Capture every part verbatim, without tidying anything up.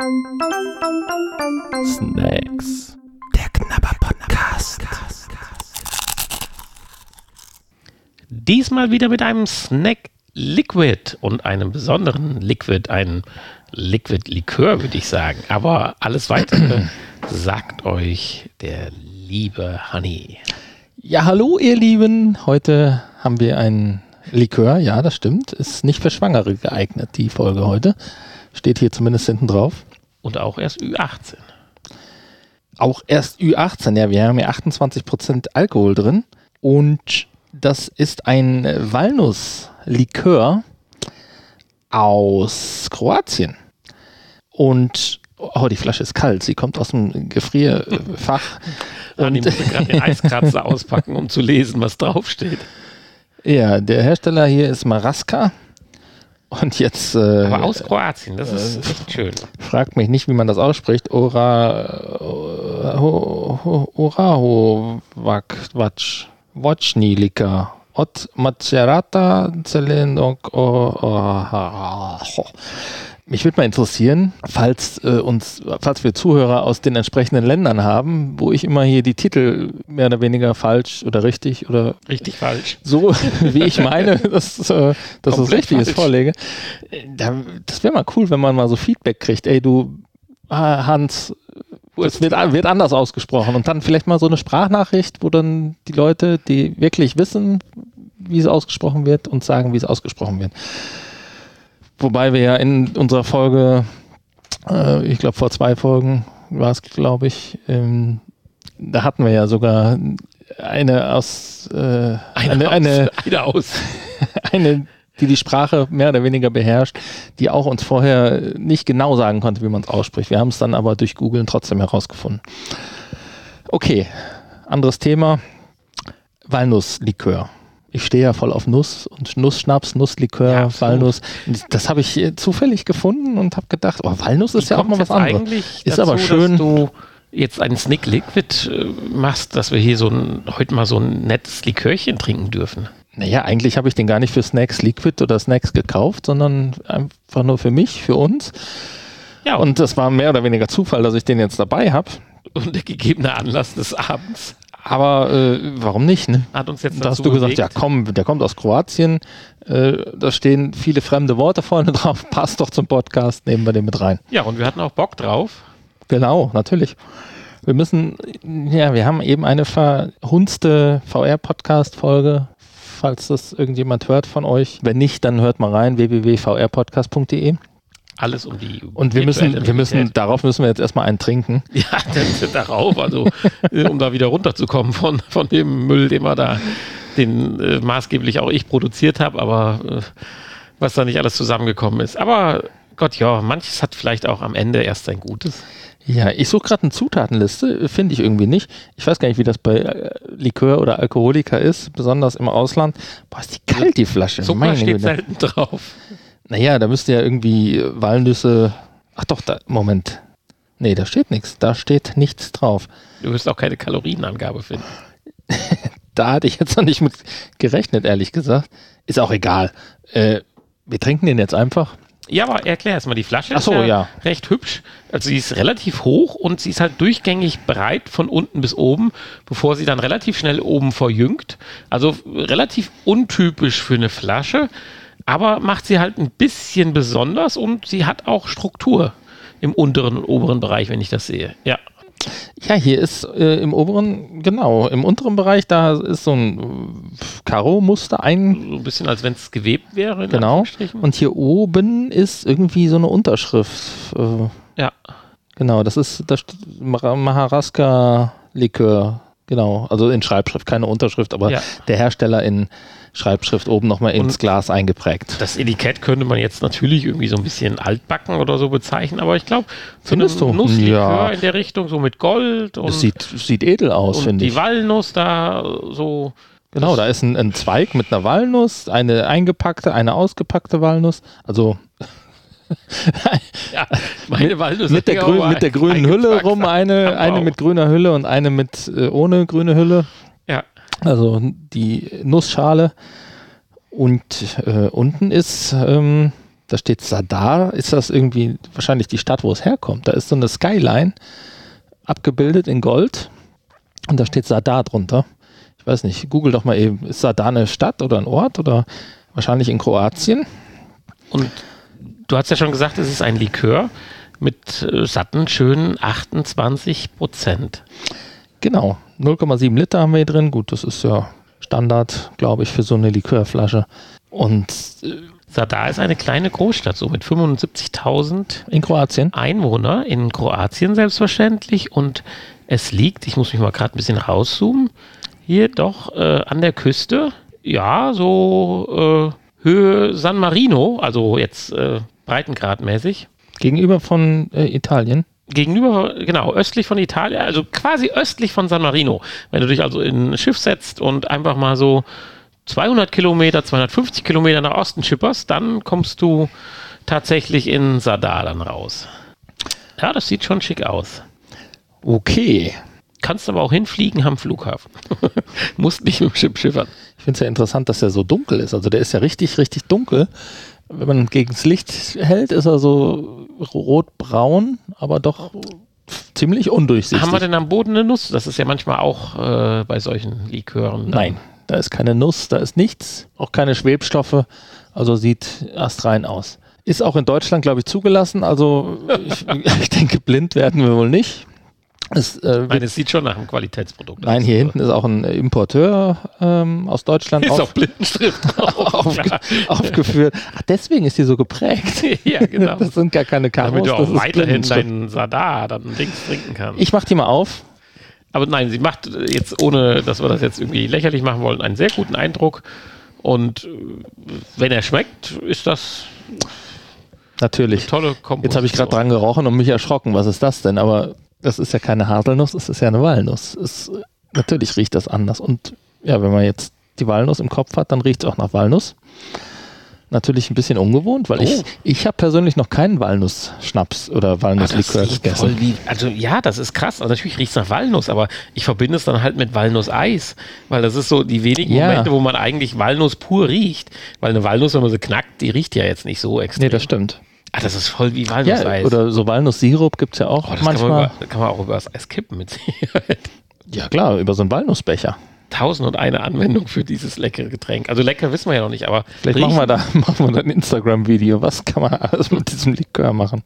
Snacks. Der Knabber-Podcast. Diesmal wieder mit einem Snack Liquid und einem besonderen Liquid, einem Liquid-Likör, würde ich sagen. Aber alles Weitere sagt euch der liebe Honey. Ja, hallo ihr Lieben. Heute haben wir ein Likör. Ja, das stimmt. Ist nicht für Schwangere geeignet, die Folge heute. Steht hier zumindest hinten drauf. Und auch erst Ü achtzehn. Auch erst Ü achtzehn, ja. Wir haben ja achtundzwanzig Prozent Alkohol drin. Und das ist ein Walnusslikör aus Kroatien. Und oh, die Flasche ist kalt. Sie kommt aus dem Gefrierfach. Und ich musste gerade den Eiskratzer auspacken, um zu lesen, was draufsteht. Ja, der Hersteller hier ist Maraska. Und jetzt. Äh, Aber aus Kroatien, das ist äh, echt schön. Fragt mich nicht, wie man das ausspricht. Ora. Orahovac. Wochnilika. Od Macerata Zelenok. Mich würde mal interessieren, falls äh, uns, falls wir Zuhörer aus den entsprechenden Ländern haben, wo ich immer hier die Titel mehr oder weniger falsch oder richtig oder richtig falsch, so wie ich meine, dass, äh, dass das richtig ist, vorlege. Das wäre mal cool, wenn man mal so Feedback kriegt. Ey, du Hans, es wird, wird anders ausgesprochen und dann vielleicht mal so eine Sprachnachricht, wo dann die Leute, die wirklich wissen, wie es ausgesprochen wird, uns sagen, wie es ausgesprochen wird. Wobei wir ja in unserer Folge, äh, ich glaube vor zwei Folgen war es, glaube ich, ähm, da hatten wir ja sogar eine aus, äh, eine, eine, eine, aus, eine, aus. eine, die die Sprache mehr oder weniger beherrscht, die auch uns vorher nicht genau sagen konnte, wie man es ausspricht. Wir haben es dann aber durch Googlen trotzdem herausgefunden. Okay, anderes Thema, Walnusslikör. Ich stehe ja voll auf Nuss und Nussschnaps, Nusslikör, ja, Walnuss. Das habe ich zufällig gefunden und habe gedacht, oh, Walnuss ist Wie ja auch mal was anderes. Ist dazu, aber schön, dass du jetzt einen Snick Liquid äh, machst, dass wir hier so ein, heute mal so ein nettes Likörchen trinken dürfen. Naja, eigentlich habe ich den gar nicht für Snacks Liquid oder Snacks gekauft, sondern einfach nur für mich, für uns. Ja, und, und das war mehr oder weniger Zufall, dass ich den jetzt dabei habe. Und der gegebene Anlass des Abends. Aber äh, warum nicht? Ne? Hat uns jetzt da hast du gesagt, ja komm, der kommt aus Kroatien, äh, da stehen viele fremde Worte vorne drauf, passt doch zum Podcast, nehmen wir den mit rein. Ja, und wir hatten auch Bock drauf. Genau, natürlich. Wir müssen, ja, wir haben eben eine verhunzte V R-Podcast-Folge, falls das irgendjemand hört von euch. Wenn nicht, dann hört mal rein, w w w punkt v r podcast punkt d e. Alles um die Und wir müssen, wir müssen, darauf müssen wir jetzt erstmal einen trinken. Ja, darauf, also um da wieder runterzukommen von, von dem Müll, den wir da, den äh, maßgeblich auch ich produziert habe, aber äh, was da nicht alles zusammengekommen ist. Aber Gott, ja, manches hat vielleicht auch am Ende erst sein Gutes. Ja, ich suche gerade eine Zutatenliste, finde ich irgendwie nicht. Ich weiß gar nicht, wie das bei äh, Likör oder Alkoholiker ist, besonders im Ausland. Boah, ist die kalt, die Flasche. Zucker steht selten drauf. Naja, da müsste ja irgendwie Walnüsse. Ach doch, da, Moment. Nee, da steht nichts. Da steht nichts drauf. Du wirst auch keine Kalorienangabe finden. Da hatte ich jetzt noch nicht mit gerechnet, ehrlich gesagt. Ist auch egal. Äh, wir trinken den jetzt einfach. Ja, aber erklär erstmal, die Flasche Ach so, ist ja, ja recht hübsch. Also sie ist relativ hoch und sie ist halt durchgängig breit von unten bis oben, bevor sie dann relativ schnell oben verjüngt. Also relativ untypisch für eine Flasche. Aber macht sie halt ein bisschen besonders und sie hat auch Struktur im unteren und oberen Bereich, wenn ich das sehe. Ja, ja hier ist äh, im oberen, genau, im unteren Bereich, da ist so ein Karo-Muster ein. So ein bisschen, als wenn es gewebt wäre. Genau. Und hier oben ist irgendwie so eine Unterschrift. Äh, ja. Genau, das ist das Maraska-Likör. Genau, also in Schreibschrift, keine Unterschrift, aber ja. Der Hersteller in Schreibschrift oben nochmal ins Glas eingeprägt. Das Etikett könnte man jetzt natürlich irgendwie so ein bisschen altbacken oder so bezeichnen, aber ich glaube, so ein Nusslikör ja. in der Richtung, so mit Gold. Und das sieht, sieht edel aus, finde ich. Die Walnuss da so. Genau, da ist ein, ein Zweig mit einer Walnuss, eine eingepackte, eine ausgepackte Walnuss, also ja, meine Walnuss mit, mit, der, grün, mit der grünen Hülle rum, eine, eine mit grüner Hülle und eine mit äh, ohne grüne Hülle. Ja. Also die Nussschale und äh, unten ist ähm, Da steht Sadar, ist das irgendwie wahrscheinlich die Stadt, wo es herkommt. Da ist so eine Skyline abgebildet in Gold und da steht Sadar drunter. Ich weiß nicht, google doch mal eben, ist Sadar eine Stadt oder ein Ort oder wahrscheinlich in Kroatien? Und du hast ja schon gesagt, es ist ein Likör mit äh, satten, schönen achtundzwanzig Prozent. Genau, null Komma sieben Liter haben wir hier drin. Gut, das ist ja Standard, glaube ich, für so eine Likörflasche. Und äh, Sadar ist eine kleine Großstadt, so mit fünfundsiebzigtausend in Kroatien? Einwohner, in Kroatien selbstverständlich. Und es liegt, ich muss mich mal gerade ein bisschen rauszoomen, hier doch äh, an der Küste, ja, so äh, Höhe San Marino, also jetzt äh, breitengradmäßig. Gegenüber von äh, Italien? Gegenüber, genau, östlich von Italien, also quasi östlich von San Marino. Wenn du dich also in ein Schiff setzt und einfach mal so zweihundert Kilometer, zweihundertfünfzig Kilometer nach Osten schipperst, dann kommst du tatsächlich in Sadar dann raus. Ja, das sieht schon schick aus. Okay. Kannst aber auch hinfliegen am Flughafen. Musst nicht mit dem Schiff schiffern. Ich finde es ja interessant, dass er so dunkel ist. Also der ist ja richtig, richtig dunkel. Wenn man gegen das Licht hält, ist er so rot-braun, aber doch ziemlich undurchsichtig. Haben wir denn am Boden eine Nuss? Das ist ja manchmal auch äh, bei solchen Likören. Nein, da ist keine Nuss, da ist nichts, auch keine Schwebstoffe. Also sieht astrein aus. Ist auch in Deutschland, glaube ich, zugelassen. Also ich, ich denke, blind werden wir wohl nicht. Es, äh, Nein, es sieht schon nach einem Qualitätsprodukt aus. Nein, hier hinten ist auch ein Importeur ähm, aus Deutschland ist auf, auf Blindenschrift drauf. aufge, aufgeführt. Ach, deswegen ist die so geprägt. Ja, genau. Das sind gar keine Karos. Damit du auch das ist weiterhin Blindenschrift. deinen Sadar dann links trinken kannst. Ich mach die mal auf. Aber nein, sie macht jetzt, ohne dass wir das jetzt irgendwie lächerlich machen wollen, einen sehr guten Eindruck. Und wenn er schmeckt, ist das Natürlich. eine tolle Komposition. Jetzt habe ich gerade dran gerochen und mich erschrocken. Was ist das denn? Aber das ist ja keine Haselnuss, das ist ja eine Walnuss. Es, natürlich riecht das anders. Und ja, wenn man jetzt die Walnuss im Kopf hat, dann riecht es auch nach Walnuss. Natürlich ein bisschen ungewohnt, weil Oh. ich, ich habe persönlich noch keinen Walnuss-Schnaps oder Walnusslikör gegessen. Voll wie, also ja, das ist krass. Also natürlich riecht es nach Walnuss, aber ich verbinde es dann halt mit Walnusseis, weil das ist so die wenigen Ja. Momente, wo man eigentlich Walnuss pur riecht. Weil eine Walnuss, wenn man sie knackt, die riecht ja jetzt nicht so extrem. Nee, das stimmt. Ah, das ist voll wie Ja, Walnusseis. oder so Walnusssirup gibt es ja auch oh, das manchmal. Kann man, über, kann man auch über das Eis kippen mit Sicherheit. Ja klar, über so einen Walnussbecher. Tausend und eine Anwendung für dieses leckere Getränk. Also lecker wissen wir ja noch nicht, aber Vielleicht machen wir, da, machen wir da ein Instagram-Video. Was kann man alles mit diesem Likör machen?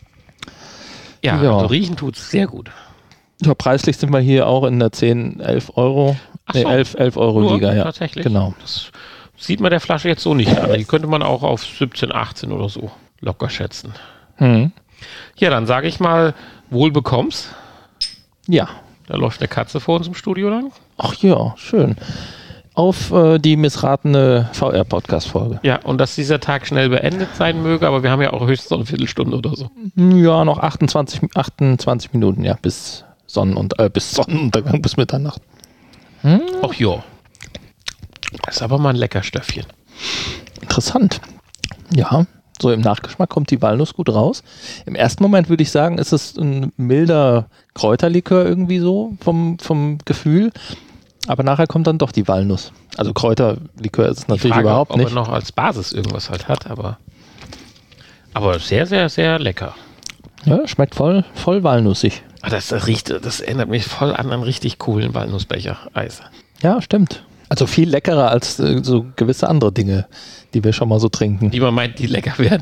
Ja, Ja. also riechen tut es sehr gut. Ja, preislich sind wir hier auch in der zehn, elf Euro. Ach Nee, so. elf, elf Euro Nur, Liga, ja. tatsächlich. Genau. Das sieht man der Flasche jetzt so nicht an. Die könnte man auch auf siebzehn, achtzehn oder so locker schätzen. Hm. Ja, dann sage ich mal, wohl bekomm's. Ja. Da läuft eine Katze vor uns im Studio lang. Ach ja, schön. Auf äh, die missratene V R-Podcast-Folge. Ja, und dass dieser Tag schnell beendet sein möge, aber wir haben ja auch höchstens noch eine Viertelstunde oder so. Ja, noch achtundzwanzig, achtundzwanzig Minuten, ja, bis Sonnen und, äh, bis Sonnenuntergang, bis Mitternacht. Hm? Ach ja. Das ist aber mal ein lecker Stöffchen. Interessant. Ja, so im Nachgeschmack kommt die Walnuss gut raus. Im ersten Moment würde ich sagen, ist es ein milder Kräuterlikör irgendwie so vom, vom Gefühl. Aber nachher kommt dann doch die Walnuss. Also Kräuterlikör ist es natürlich Frage, überhaupt ob nicht. er noch als Basis irgendwas halt hat, aber, aber sehr, sehr, sehr lecker. Ja, schmeckt voll, voll walnussig. Ah, das, das riecht, das erinnert mich voll an einen richtig coolen Walnussbecher-Eis. Ja, stimmt. Also viel leckerer als äh, so gewisse andere Dinge, die wir schon mal so trinken. Die man meint, die lecker werden.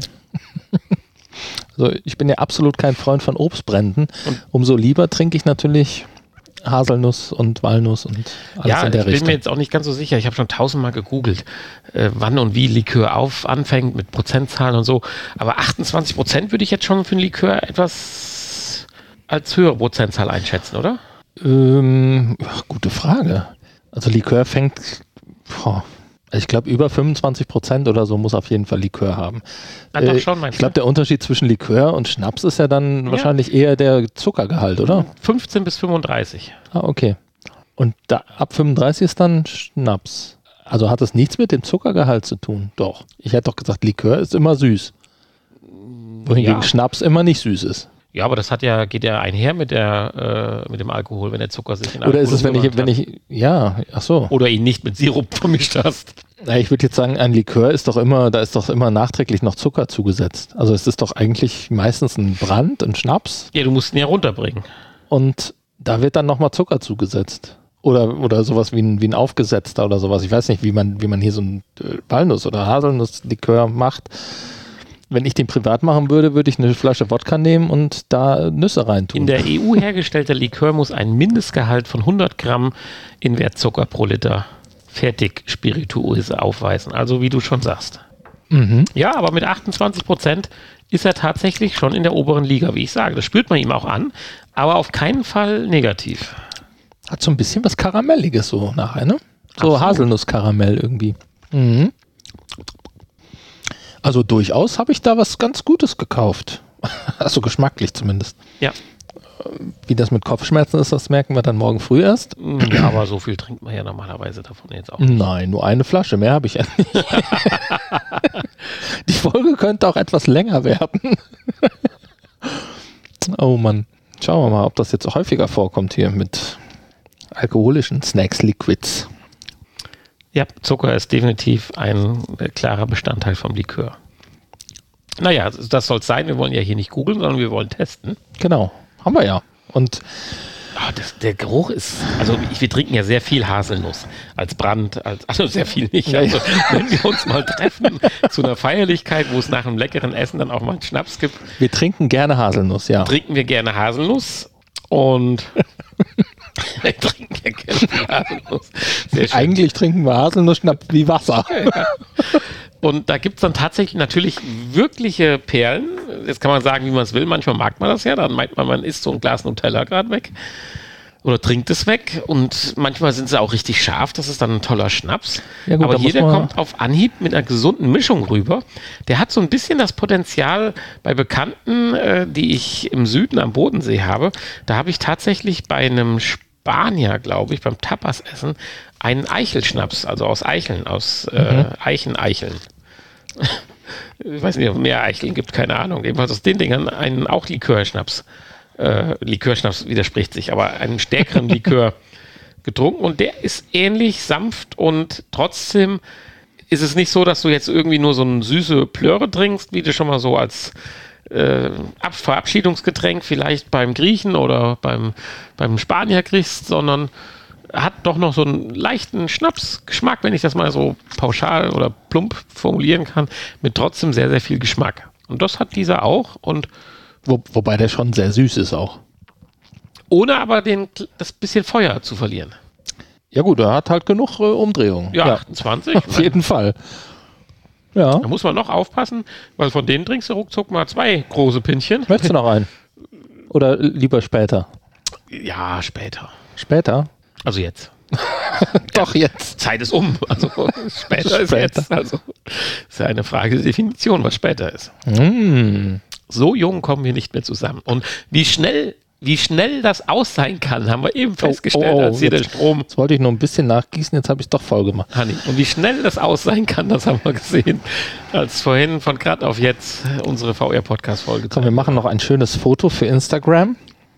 Also ich bin ja absolut kein Freund von Obstbränden. Umso lieber trinke ich natürlich Haselnuss und Walnuss und alles Ja, in der ich bin Richtung. mir jetzt auch nicht ganz so sicher. Ich habe schon tausendmal gegoogelt, äh, wann und wie Likör auf anfängt mit Prozentzahlen und so. Aber achtundzwanzig Prozent würde ich jetzt schon für einen Likör etwas als höhere Prozentzahl einschätzen, oder? Ähm, ja, gute Frage. Also Likör fängt, boah, also ich glaube über fünfundzwanzig Prozent oder so muss auf jeden Fall Likör haben. Ah, doch schon, meinst ich glaube, der Unterschied zwischen Likör und Schnaps ist ja dann Ja. wahrscheinlich eher der Zuckergehalt, oder? fünfzehn bis fünfunddreißig. Ah, okay. Und da, ab fünfunddreißig ist dann Schnaps. Also hat das nichts mit dem Zuckergehalt zu tun? Doch. Ich hätte doch gesagt, Likör ist immer süß. Wohingegen Ja. Schnaps immer nicht süß ist. Ja, aber das hat ja, geht ja einher mit der, äh, mit dem Alkohol, wenn der Zucker sich in Oder Alkohol ist es, wenn ich, umgewandelt wenn hat. ich, ja, ach so. Oder ihn nicht mit Sirup vermischt hast. Na, ich würde jetzt sagen, ein Likör ist doch immer, da ist doch immer nachträglich noch Zucker zugesetzt. Also es ist doch eigentlich meistens ein Brand, ein Schnaps. Ja, du musst ihn ja runterbringen. Und da wird dann nochmal Zucker zugesetzt. Oder, oder sowas wie ein, wie ein aufgesetzter oder sowas. Ich weiß nicht, wie man, wie man hier so ein Walnuss- oder Haselnusslikör macht. Wenn ich den privat machen würde, würde ich eine Flasche Wodka nehmen und da Nüsse reintun. In der E U hergestellter Likör muss ein Mindestgehalt von hundert Gramm Invertzucker pro Liter Fertigspirituose aufweisen. Also wie du schon sagst. Mhm. Ja, aber mit achtundzwanzig Prozent ist er tatsächlich schon in der oberen Liga, wie ich sage. Das spürt man ihm auch an, aber auf keinen Fall negativ. Hat so ein bisschen was Karamelliges so nachher, ne? So Absolut. Haselnusskaramell irgendwie. Mhm. Also durchaus habe ich da was ganz Gutes gekauft. Also geschmacklich zumindest. Ja. Wie das mit Kopfschmerzen ist, das merken wir dann morgen früh erst. Ja, aber so viel trinkt man ja normalerweise davon jetzt auch nicht. Nein, nur eine Flasche, mehr habe ich ja nicht. Die Folge könnte auch etwas länger werden. Oh Mann. Schauen wir mal, ob das jetzt häufiger vorkommt hier mit alkoholischen Snacks, Liquids. Ja, Zucker ist definitiv ein äh, klarer Bestandteil vom Likör. Naja, das soll es sein. Wir wollen ja hier nicht googeln, sondern wir wollen testen. Genau, haben wir ja. Und Ah, das, der Geruch ist, also ich, wir trinken ja sehr viel Haselnuss als Brand, als, also sehr viel nicht. Ja, Also, ja. wenn wir uns mal treffen zu einer Feierlichkeit, wo es nach einem leckeren Essen dann auch mal einen Schnaps gibt, wir trinken gerne Haselnuss, ja. trinken wir gerne Haselnuss und wir trinken ja gerne viel Haselnuss. Sehr schön. Eigentlich trinken wir Haselnussschnaps wie Wasser. Ja. Und da gibt es dann tatsächlich natürlich wirkliche Perlen. Jetzt kann man sagen, wie man es will. Manchmal mag man das ja. Dann meint man, man isst so ein Glas Nutella gerade weg. Oder trinkt es weg. Und manchmal sind sie auch richtig scharf. Das ist dann ein toller Schnaps. Ja gut, aber da hier, muss der man- kommt auf Anhieb mit einer gesunden Mischung rüber. Der hat so ein bisschen das Potenzial bei Bekannten, äh, die ich im Süden am Bodensee habe. Da habe ich tatsächlich bei einem Spanier, glaube ich, beim Tapas-Essen einen Eichelschnaps, also aus Eicheln, aus äh, Eicheneicheln. Ich weiß nicht, ob es mehr Eicheln gibt, keine Ahnung. Jedenfalls aus den Dingern einen auch Likörschnaps. Äh, Likörschnaps widerspricht sich, aber einen stärkeren Likör getrunken und der ist ähnlich sanft und trotzdem ist es nicht so, dass du jetzt irgendwie nur so eine süße Plöre trinkst, wie du schon mal so als äh, Ab- Verabschiedungsgetränk vielleicht beim Griechen oder beim, beim Spanier kriegst, sondern hat doch noch so einen leichten Schnapsgeschmack, wenn ich das mal so pauschal oder plump formulieren kann, mit trotzdem sehr, sehr viel Geschmack. Und das hat dieser auch und Wo, wobei der schon sehr süß ist auch. ohne aber den, das bisschen Feuer zu verlieren. Ja gut, er hat halt genug äh, Umdrehungen. Ja, achtundzwanzig. Auf jeden Fall. Ja. Da muss man noch aufpassen, weil von denen trinkst du ruckzuck mal zwei große Pinchen. Möchtest du noch einen? Oder lieber später? Ja, später. Später? Also jetzt. Doch, jetzt. Zeit ist um. Also später ist Später. jetzt. Also ist ja eine Frage der Definition, was später ist. Mm. So jung kommen wir nicht mehr zusammen. Und wie schnell, wie schnell das aus sein kann, haben wir eben festgestellt, oh, oh, als hier der jetzt- Strom. Jetzt wollte ich nur ein bisschen nachgießen, jetzt habe ich es doch voll gemacht. Hanni. Und wie schnell das aus sein kann, das haben wir gesehen, als vorhin von gerade auf jetzt unsere V R-Podcast-Folge. Komm, wir machen noch ein schönes Foto für Instagram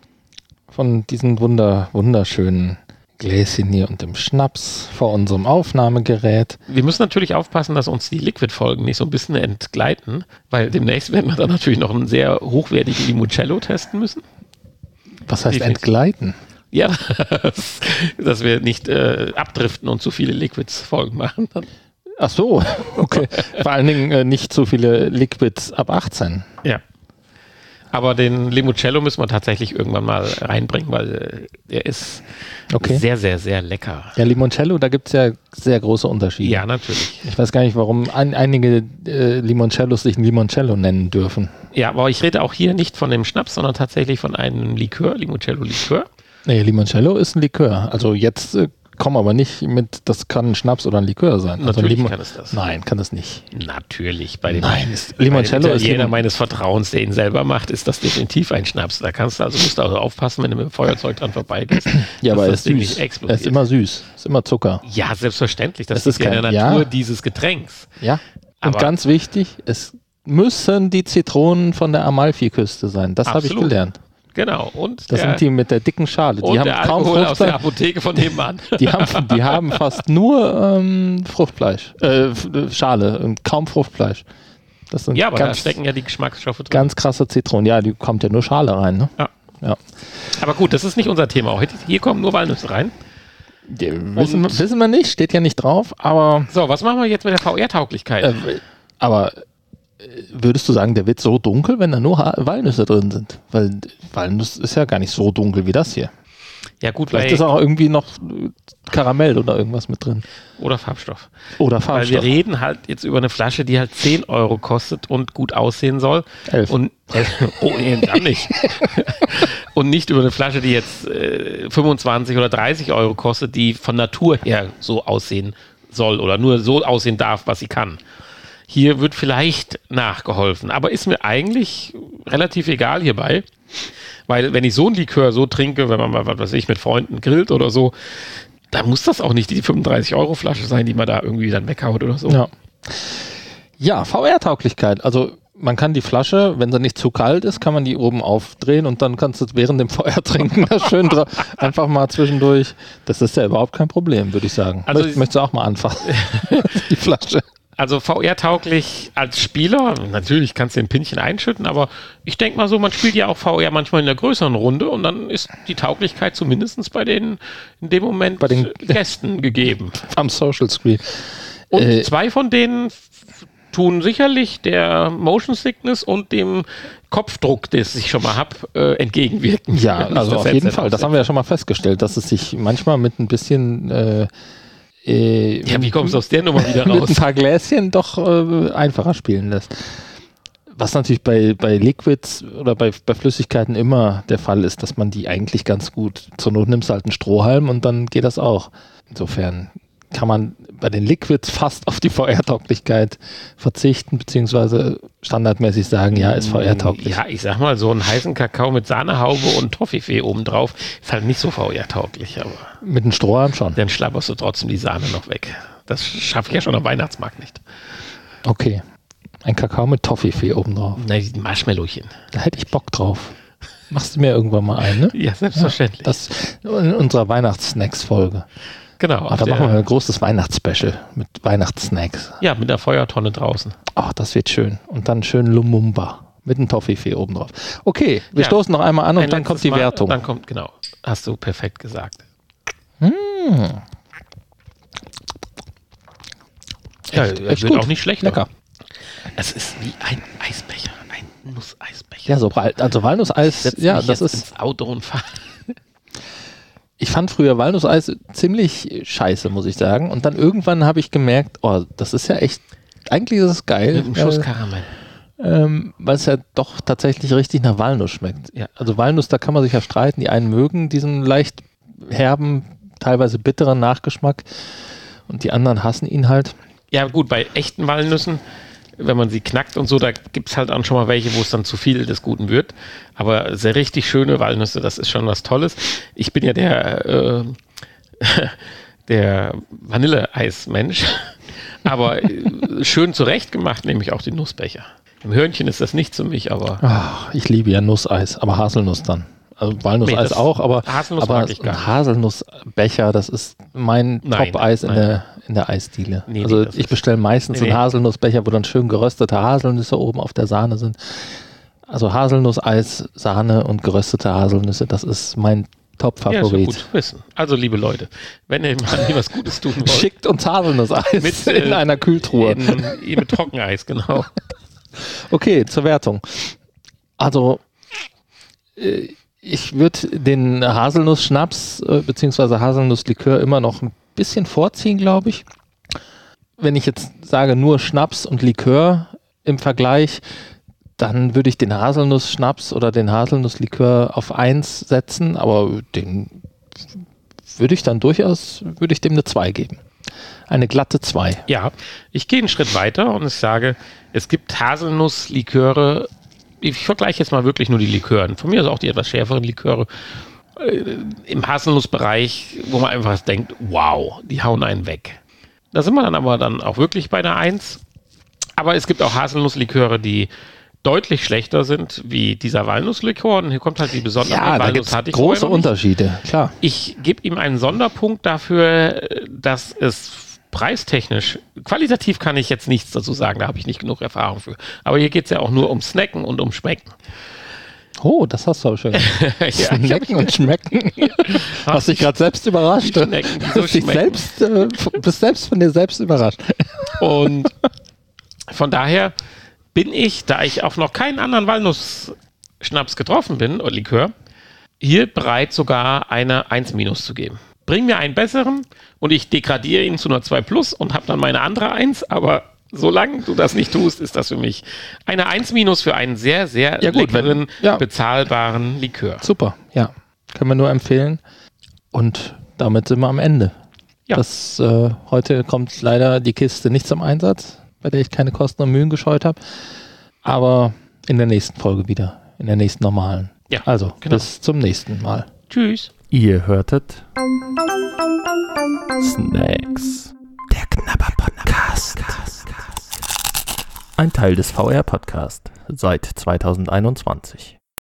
von diesen wunder, wunderschönen Gläschen hier und dem Schnaps vor unserem Aufnahmegerät. Wir müssen natürlich aufpassen, dass uns die Liquid-Folgen nicht so ein bisschen entgleiten, weil demnächst werden wir dann natürlich noch einen sehr hochwertigen Limoncello testen müssen. Was heißt Definitiv. entgleiten? Ja, dass, dass wir nicht äh, abdriften und zu viele Liquids-Folgen machen. Ach so, okay. Vor allen Dingen äh, nicht so viele Liquids ab achtzehn. Ja. Aber den Limoncello müssen wir tatsächlich irgendwann mal reinbringen, weil äh, der ist Okay. sehr, sehr, sehr lecker. Ja, Limoncello, da gibt es ja sehr große Unterschiede. Ja, natürlich. Ich weiß gar nicht, warum ein, einige äh, Limoncellos sich Limoncello nennen dürfen. Ja, aber ich rede auch hier nicht von dem Schnaps, sondern tatsächlich von einem Likör, Limoncello-Likör. Nee, Limoncello ist ein Likör. Also jetzt äh, komm aber nicht mit, das kann ein Schnaps oder ein Likör sein. Also Natürlich Limo- kann es das. Nein, kann es nicht. Natürlich. Bei dem, Nein, ist, bei dem Limoncello ist Italiener Limon- meines Vertrauens, der ihn selber macht, ist das definitiv ein Schnaps. Da kannst du also, musst du also aufpassen, wenn du mit dem Feuerzeug dran vorbeigehst. Ja, aber er dass ist das Ding nicht süß. Er explodiert. ist immer süß. Ist immer Zucker. Ja, selbstverständlich. Das Es ist ist ja in kein- der Natur ja. dieses Getränks. Ja. Und Aber- ganz wichtig, es müssen die Zitronen von der Amalfiküste sein. Das habe ich Absolut. gelernt. Genau. Und das der, sind die mit der dicken Schale. Die und haben der kaum Alkohol aus Fruchtfleisch. der Apotheke von nebenan. Die haben, die haben fast nur ähm, Fruchtfleisch, äh, Schale und kaum Fruchtfleisch. Das sind Ja, aber ganz, da stecken ja die Geschmacksstoffe drin. Ganz krasse Zitronen. Ja, die kommt ja nur Schale rein. Ne? Ja. ja. Aber gut, das ist nicht unser Thema. Heute, hier kommen nur Walnüsse rein. Die, wissen, wissen wir nicht, steht ja nicht drauf, aber... So, was machen wir jetzt mit der V R-Tauglichkeit? Äh, aber würdest du sagen, der wird so dunkel, wenn da nur ha- Walnüsse drin sind? Weil Walnuss ist ja gar nicht so dunkel wie das hier. Ja gut, Vielleicht weil, ist auch irgendwie noch Karamell oder irgendwas mit drin. oder Farbstoff. Oder Weil Farbstoff. wir reden halt jetzt über eine Flasche, die halt zehn Euro kostet und gut aussehen soll. Elf. Und, äh, oh, nee, dann nicht. Und nicht über eine Flasche, die jetzt äh, fünfundzwanzig oder dreißig Euro kostet, die von Natur her so aussehen soll oder nur so aussehen darf, was sie kann. Hier wird vielleicht nachgeholfen, aber ist mir eigentlich relativ egal hierbei, weil wenn ich so ein Likör so trinke, wenn man mal, was weiß ich, mit Freunden grillt oder so, dann muss das auch nicht die fünfunddreißig Euro Flasche sein, die man da irgendwie dann weghaut oder so. Ja, ja V R-Tauglichkeit. Also man kann die Flasche, wenn sie nicht zu kalt ist, kann man die oben aufdrehen und dann kannst du während dem V R trinken. Das schön dra- einfach mal zwischendurch. Das ist ja überhaupt kein Problem, würde ich sagen. Also Möcht, möchtest du auch mal anfassen? Die Flasche. Also V R-tauglich als Spieler, natürlich kannst du ein Pinchen einschütten, aber ich denke mal so, man spielt ja auch V R manchmal in der größeren Runde und dann ist die Tauglichkeit zumindest bei den in dem Moment Bei den Gästen gegeben. Am Social Screen. Und Äh, zwei von denen f- tun sicherlich der Motion Sickness und dem Kopfdruck, den ich schon mal habe, äh, entgegenwirken. Ja, Wenn ich also das auf jeden Headset Fall. Das haben wir ja schon mal festgestellt, dass es sich manchmal mit ein bisschen äh, äh, Ja, wie kommst du aus der Nummer wieder mit raus? ein paar Gläschen doch äh, einfacher spielen lässt. Was natürlich bei, bei Liquids oder bei, bei Flüssigkeiten immer der Fall ist, dass man die eigentlich ganz gut, zur Not nimmst du halt einen Strohhalm und dann geht das auch. Insofern kann man bei den Liquids fast auf die V R-Tauglichkeit verzichten, beziehungsweise standardmäßig sagen, ja, ist V R-tauglich. Ja, ich sag mal, so einen heißen Kakao mit Sahnehaube und Toffifee obendrauf ist halt nicht so V R-tauglich, aber Mit einem Strohhalm schon. dann schlapperst du trotzdem die Sahne noch weg. Das schaffe ich ja schon am Weihnachtsmarkt nicht. Okay. Ein Kakao mit Toffifee obendrauf. Nein, die Marshmallowchen. Da hätte ich Bock drauf. Machst du mir irgendwann mal ein, ne? Ja, selbstverständlich. Das in unserer Weihnachtssnacks-Folge. genau. Ah, auf da der- machen wir ein großes Weihnachtsspecial mit Weihnachtssnacks. ja, mit der Feuertonne draußen. Ach, das wird schön. Und dann schön Lumumba mit einem Toffifee oben drauf. Okay, wir Ja. stoßen noch einmal an und Ein dann kommt letztes die Mal, Wertung. Dann kommt, genau. Hast du perfekt gesagt. Hm. Ja, Echt- er echt wird gut. auch nicht schlechter. Lecker. Es ist wie ein Eisbecher, ein Nusseisbecher. Ja, so Wal- also Walnusseis, Setz ja, mich das jetzt ist. ins Auto und fahr. Ich fand früher Walnusseis ziemlich scheiße, muss ich sagen. Und dann irgendwann habe ich gemerkt, oh, das ist ja echt, eigentlich ist es geil. Mit einem Schuss weil- Karamell. Ähm, weil es ja doch tatsächlich richtig nach Walnuss schmeckt. Ja. Also Walnuss, da kann man sich ja streiten. Die einen mögen diesen leicht herben, teilweise bitteren Nachgeschmack und die anderen hassen ihn halt. Ja, gut, bei echten Walnüssen, wenn man sie knackt und so, da gibt es halt auch schon mal welche, wo es dann zu viel des Guten wird. Aber sehr richtig schöne Walnüsse, das ist schon was Tolles. Ich bin ja der, äh, der Vanilleeis-Mensch, aber äh, schön zurechtgemacht, nämlich auch die Nussbecher. Im Hörnchen ist das nicht für mich, aber Ach, ich liebe ja Nusseis, aber Haselnuss dann. Also Walnusseis Nee, das- auch, aber, Haselnuss aber mag ich gar ein nicht. Haselnussbecher, das ist mein Nein, Top-Eis in nein. der, in der Eisdiele. Nee, nee, also das ich ist- bestelle meistens nee, nee. einen Haselnussbecher, wo dann schön geröstete Haselnüsse oben auf der Sahne sind. Also Haselnusseis, Sahne und geröstete Haselnüsse, das ist mein ja, ist ja Top-Favorit. gut zu wissen. Also, liebe Leute, wenn ihr mal was Gutes tun wollt, Schickt uns Haselnusseis Mit, in äh, einer Kühltruhe. in, in, mit Trockeneis, genau. Okay, zur Wertung. Also, äh, ich würde den Haselnuss-Schnaps äh, beziehungsweise Haselnusslikör immer noch ein bisschen vorziehen, glaube ich. Wenn ich jetzt sage nur Schnaps und Likör im Vergleich, dann würde ich den Haselnuss-Schnaps oder den Haselnusslikör auf eins setzen, aber den würde ich dann durchaus, würde ich dem eine zwei geben. Eine glatte zwei. Ja, ich gehe einen Schritt weiter und ich sage, es gibt Haselnussliköre, ich vergleiche jetzt mal wirklich nur die Likören, von mir aus auch die etwas schärferen Liköre, äh, im Haselnussbereich, wo man einfach denkt, wow, die hauen einen weg. Da sind wir dann aber dann auch wirklich bei einer eins. Aber es gibt auch Haselnussliköre, die deutlich schlechter sind wie dieser Walnusslikör. Und hier kommt halt die Besonderheit. Ja, da gibt es große Unterschiede, klar. Ich gebe ihm einen Sonderpunkt dafür, dass es preistechnisch, qualitativ kann ich jetzt nichts dazu sagen, da habe ich nicht genug Erfahrung für. Aber hier geht es ja auch nur um Snacken und um Schmecken. Oh, das hast du aber schon. ja, Snacken und Schmecken. Hast dich gerade selbst überrascht. Schmecken, die so bist, dich selbst, äh, bist selbst von dir selbst überrascht. Und von daher bin ich, da ich auf noch keinen anderen Walnussschnaps getroffen bin, oder Likör, hier bereit sogar eine eins minus zu geben. Bring mir einen besseren und ich degradiere ihn zu einer zwei plus und habe dann meine andere eins, aber solange du das nicht tust, ist das für mich eine eins minus für einen sehr, sehr ja, gut, leckeren, wenn, ja. bezahlbaren Likör. Super, ja. Können wir nur empfehlen. Und damit sind wir am Ende. Ja. Das, äh, heute kommt leider die Kiste nicht zum Einsatz, bei der ich keine Kosten und Mühen gescheut habe. Aber in der nächsten Folge wieder. In der nächsten normalen. Ja, also, genau. Bis zum nächsten Mal. Tschüss. Ihr hörtet Snacks. Der Knabber-Podcast. Ein Teil des V R-Podcast seit zweitausendeinundzwanzig.